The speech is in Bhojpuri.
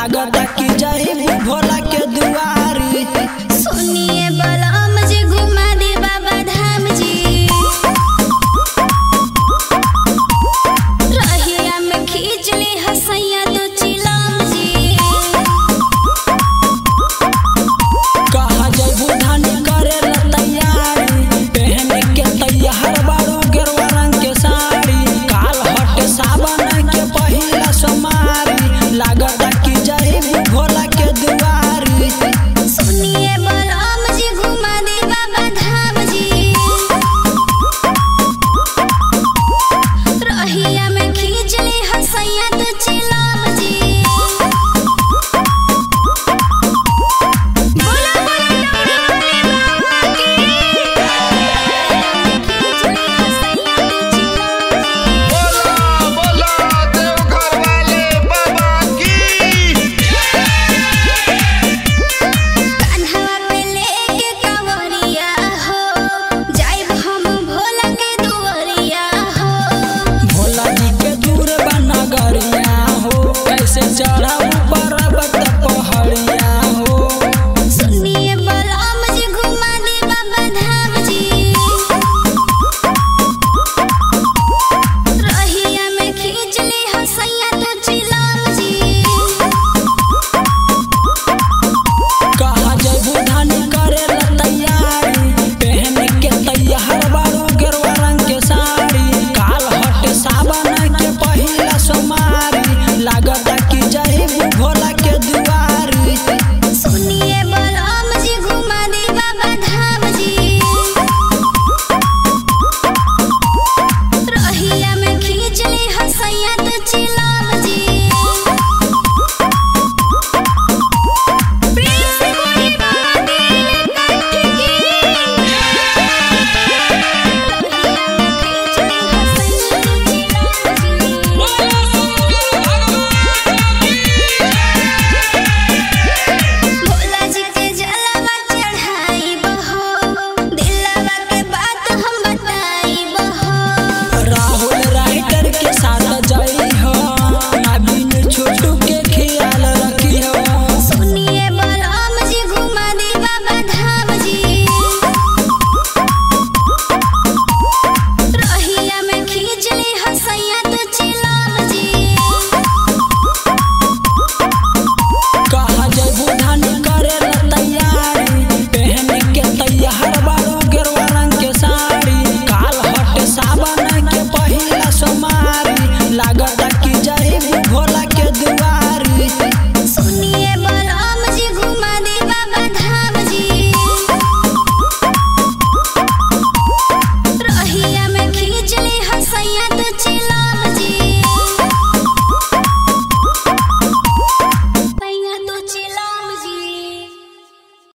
लागत कि जही भोला के दुआरी। सुनिए बलराम जी घुमा दे बाबा धाम जी, रहिया में खींच ले हसैया तो चिलम जी। कहा जबू धान करे ला तैयारी, पहने के तैयार बारू गेरुआ रंग के साड़ी। काल हटे सावन के पहिला सोमारी, लागत कि जही भोला के दुआरी। सुनिए बलराम जी घुमा दे बाबा धाम जी, रहिया में खींच ले हसैया तो चिलम जी। बोला बोला डमरू वाले बाबा की, खींच ले हसैया तो चिलम जी। बोला बोला देवघर वाले बाबा की। कान्हा पे लेके कंवरिया हो, जाइब हम भोला के दुआरिया हो। भोला जी के दूर बा नगरिया हो, कैसे चढ़ा